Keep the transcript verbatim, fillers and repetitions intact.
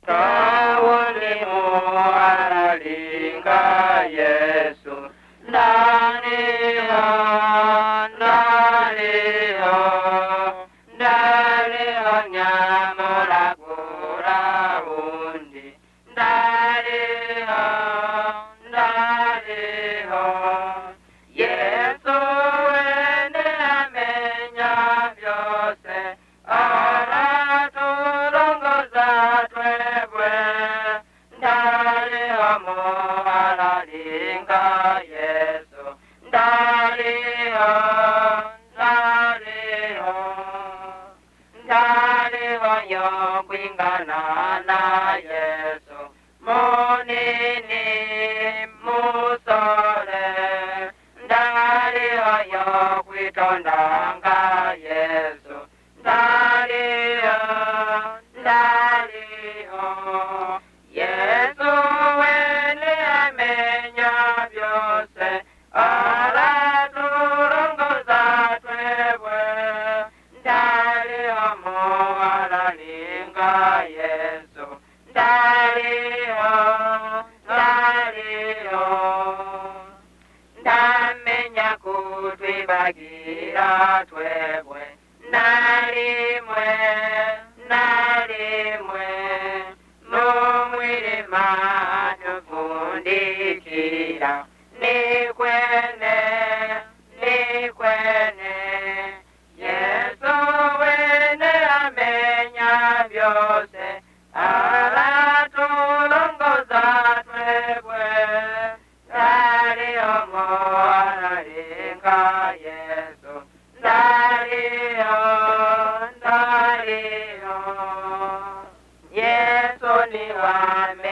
tawuni muaralinga Yesu ndaliho ndaliho ndaliho nyamulagura undi ndaliho ndaliho Yesu wene amenya byose aratulongoza twebwe ndaliho muaralinga Yesu ndaliho ndaliho ndaliho yokwingana na Yesu munini musole ndaliho yokwitondanga Yesu ndaliho ndaliho Yesu wene amenya byose aratulongoza twebwe ndaliho muaralinga Yesu ndaliho ndaliho ndamenya kutwibagira twebwe nalimwe nalimwe mumwilima tufundikira nikwene nikwene Yesu wene amenya byose aratulongoza twebwe ndaliho muaralinga Yesu ndaliho ndaliho Yesu ni wame